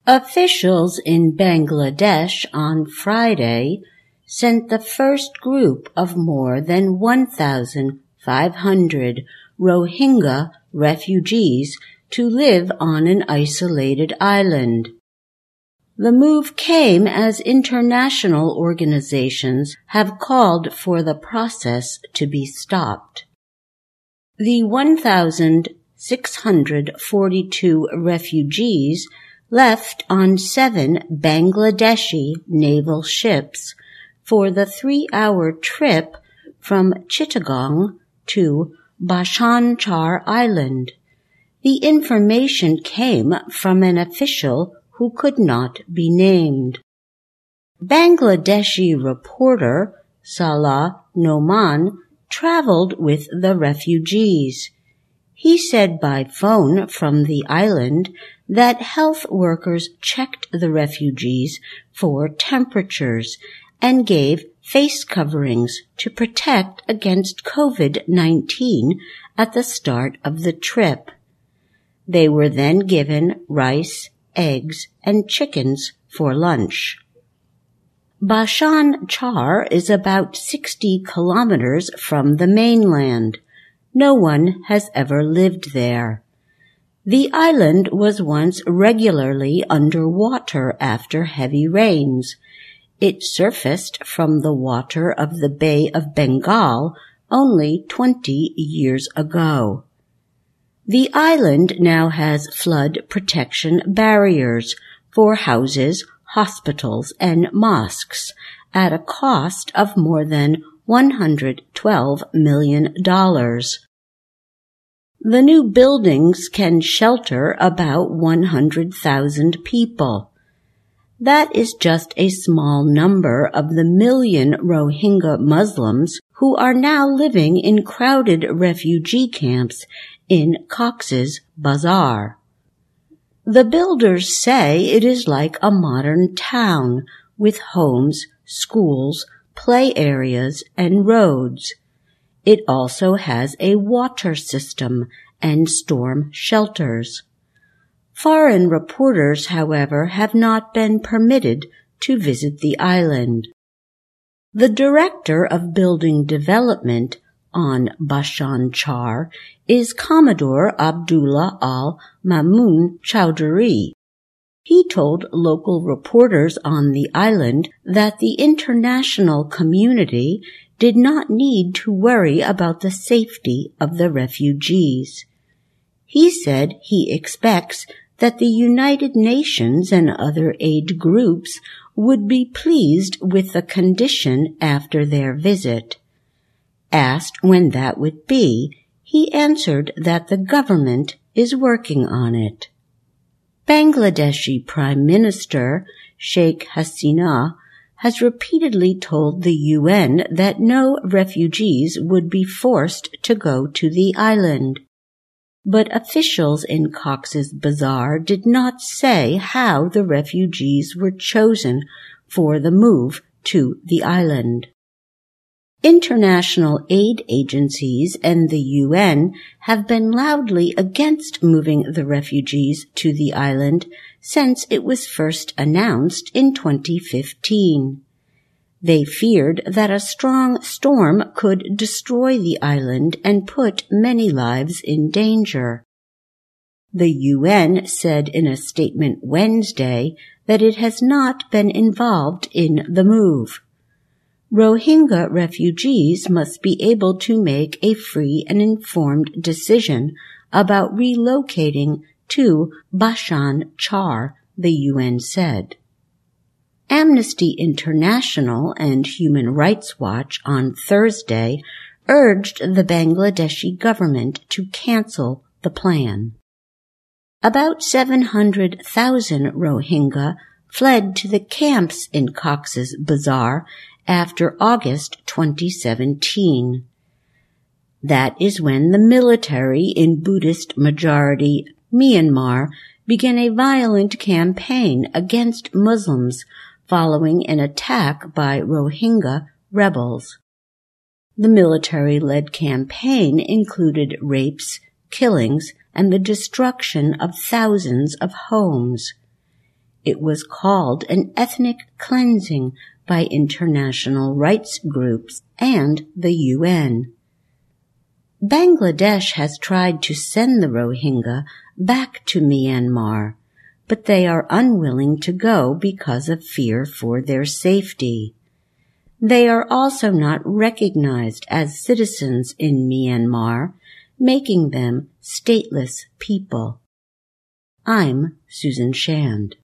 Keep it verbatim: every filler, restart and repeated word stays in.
Officials in Bangladesh on Friday sent the first group of more than one thousand five hundred Rohingya refugees to live on an isolated island. The move came as international organizations have called for the process to be stopped. The one thousand six hundred forty-two refugees left on seven Bangladeshi naval ships for the three-hour trip from Chittagong to Bhasan Char Island. The information came from an official who could not be named. Bangladeshi reporter Salah Noman traveled with the refugees. He said by phone from the island that health workers checked the refugees for temperatures and gave face coverings to protect against COVID nineteen at the start of the trip. They were then given rice, eggs, and chickens for lunch. Bhasan Char is about sixty kilometers from the mainland. No one has ever lived there. The island was once regularly underwater after heavy rains. It surfaced from the water of the Bay of Bengal only twenty years ago. The island now has flood protection barriers for houses, hospitals, and mosques at a cost of more than one hundred twelve million dollars. The new buildings can shelter about one hundred thousand people. That is just a small number of the million Rohingya Muslims who are now living in crowded refugee camps in Cox's Bazar. The builders say it is like a modern town with homes, schools, play areas, and roads. It also has a water system and storm shelters. Foreign reporters, however, have not been permitted to visit the island. The director of building development on Bhasan Char is Commodore Abdullah Al-Mamun Chowdhury. He told local reporters on the island that the international community did not need to worry about the safety of the refugees. He said he expects that the United Nations and other aid groups would be pleased with the condition after their visit. Asked when that would be, he answered that the government is working on it. Bangladeshi Prime Minister Sheikh Hasina has repeatedly told the U N that no refugees would be forced to go to the island. But officials in Cox's Bazar did not say how the refugees were chosen for the move to the island. International aid agencies and the U N have been loudly against moving the refugees to the island since it was first announced in twenty fifteen. They feared that a strong storm could destroy the island and put many lives in danger. The U N said in a statement Wednesday that it has not been involved in the move. Rohingya refugees must be able to make a free and informed decision about relocating to Bhasan Char, the U N said. Amnesty International and Human Rights Watch on Thursday urged the Bangladeshi government to cancel the plan. About seven hundred thousand Rohingya fled to the camps in Cox's Bazar after August twenty seventeen. That is when the military in Buddhist-majority Myanmar began a violent campaign against Muslims following an attack by Rohingya rebels. The military-led campaign included rapes, killings, and the destruction of thousands of homes. It was called an ethnic cleansing by international rights groups and the U N. Bangladesh has tried to send the Rohingya back to Myanmar, but they are unwilling to go because of fear for their safety. They are also not recognized as citizens in Myanmar, making them stateless people. I'm Susan Shand.